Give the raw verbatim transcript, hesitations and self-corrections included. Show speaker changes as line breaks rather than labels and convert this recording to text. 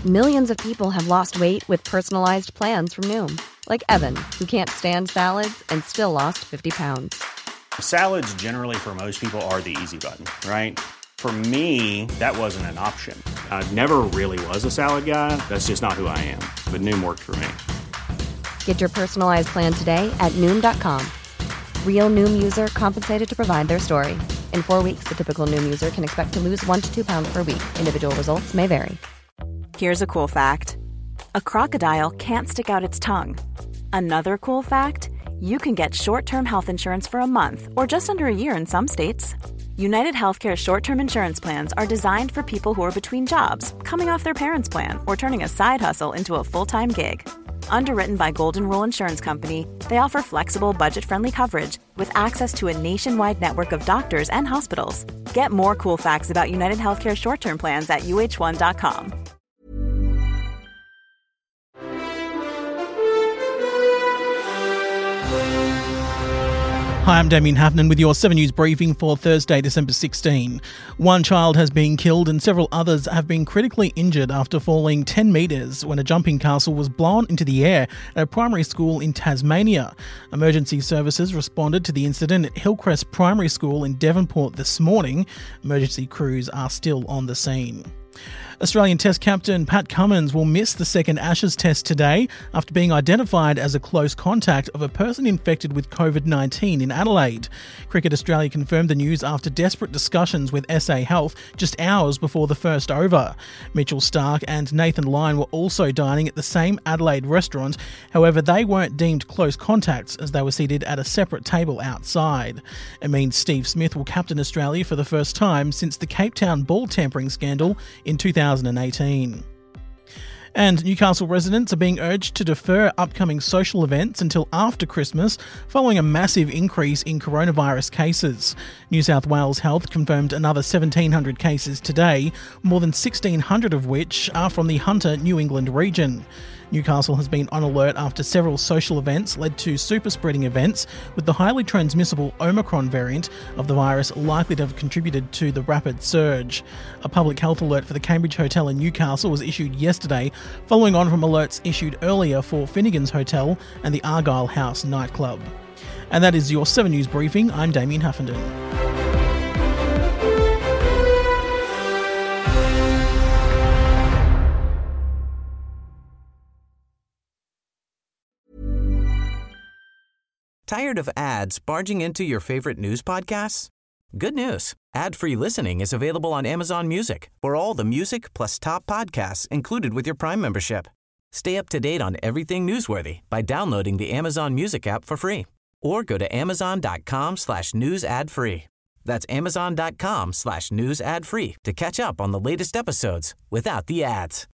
Millions of people have lost weight with personalized plans from Noom. Like Evan, who can't stand salads and still lost fifty pounds.
Salads generally for most people are the easy button, right? For me, that wasn't an option. I never really was a salad guy. That's just not who I am. But Noom worked for me.
Get your personalized plan today at Noom dot com. Real Noom user compensated to provide their story. In four weeks, the typical Noom user can expect to lose one to two pounds per week. Individual results may vary.
Here's a cool fact. A crocodile can't stick out its tongue. Another cool fact, you can get short-term health insurance for a month or just under a year in some states. United Healthcare short-term insurance plans are designed for people who are between jobs, coming off their parents' plan, or turning a side hustle into a full-time gig. Underwritten by Golden Rule Insurance Company, they offer flexible, budget-friendly coverage with access to a nationwide network of doctors and hospitals. Get more cool facts about United Healthcare short-term plans at U H one dot com.
Hi, I'm Damien Hafnan with your seven News briefing for Thursday, December sixteenth. One child has been killed and several others have been critically injured after falling ten metres when a jumping castle was blown into the air at a primary school in Tasmania. Emergency services responded to the incident at Hillcrest Primary School in Devonport this morning. Emergency crews are still on the scene. Australian Test captain Pat Cummins will miss the second Ashes Test today after being identified as a close contact of a person infected with covid nineteen in Adelaide. Cricket Australia confirmed the news after desperate discussions with S A Health just hours before the first over. Mitchell Starc and Nathan Lyon were also dining at the same Adelaide restaurant. However, they weren't deemed close contacts as they were seated at a separate table outside. It means Steve Smith will captain Australia for the first time since the Cape Town ball tampering scandal in two thousand eighteen. And Newcastle residents are being urged to defer upcoming social events until after Christmas following a massive increase in coronavirus cases. New South Wales Health confirmed another seventeen hundred cases today, more than sixteen hundred of which are from the Hunter, New England region. Newcastle has been on alert after several social events led to super-spreading events, with the highly transmissible Omicron variant of the virus likely to have contributed to the rapid surge. A public health alert for the Cambridge Hotel in Newcastle was issued yesterday, following on from alerts issued earlier for Finnegan's Hotel and the Argyle House nightclub. And that is your seven News briefing. I'm Damien Huffenden.
Tired of ads barging into your favorite news podcasts? Good news. Ad-free listening is available on Amazon Music for all the music plus top podcasts included with your Prime membership. Stay up to date on everything newsworthy by downloading the Amazon Music app for free or go to amazon.com slash news ad free. That's amazon.com slash news ad free to catch up on the latest episodes without the ads.